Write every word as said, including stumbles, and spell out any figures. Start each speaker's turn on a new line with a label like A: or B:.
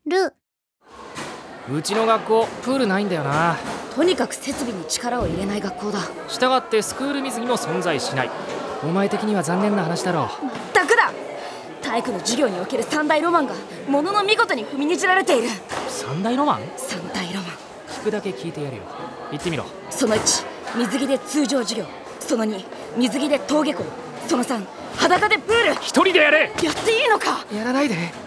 A: る。
B: うちの学校プールないんだよな。
C: とにかく設備に力を入れない学校だ。
B: したがってスクール水着も存在しない。お前的には残念な話だろう。
C: まったくだ。体育の授業における三大ロマンがものの見事に踏みにじられている。
B: 三大ロマン？
C: 三大ロマン、
B: 聞くだけ聞いてやるよ。言ってみろ。
C: そのいち、水着で通常授業。そのに、水着で登下校。そのさん、裸でプール。
B: 一人でやれ。
C: やっていいのか？
B: やらないで。